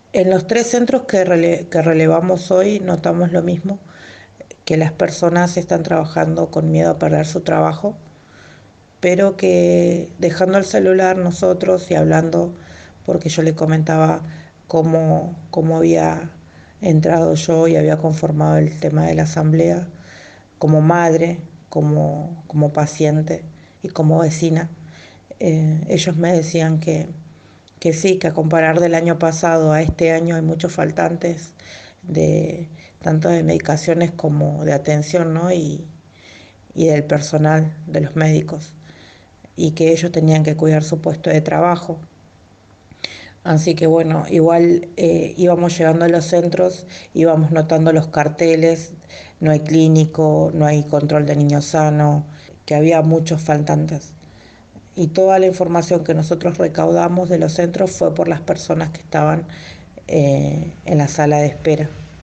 En los tres centros que relevamos hoy notamos lo mismo, que las personas están trabajando con miedo a perder su trabajo, pero que dejando el celular nosotros y hablando, porque yo le comentaba cómo había entrado yo y había conformado el tema de la asamblea, como madre, como paciente y como vecina. Ellos me decían que sí, que a comparar del año pasado a este año hay muchos faltantes de tanto de medicaciones como de atención, ¿no? Y del personal, de los médicos, y que ellos tenían que cuidar su puesto de trabajo. Así que bueno, igual íbamos llegando a los centros, íbamos notando los carteles, no hay clínico, no hay control de niño sano, que había muchos faltantes. Y toda la información que nosotros recaudamos de los centros fue por las personas que estaban en la sala de espera.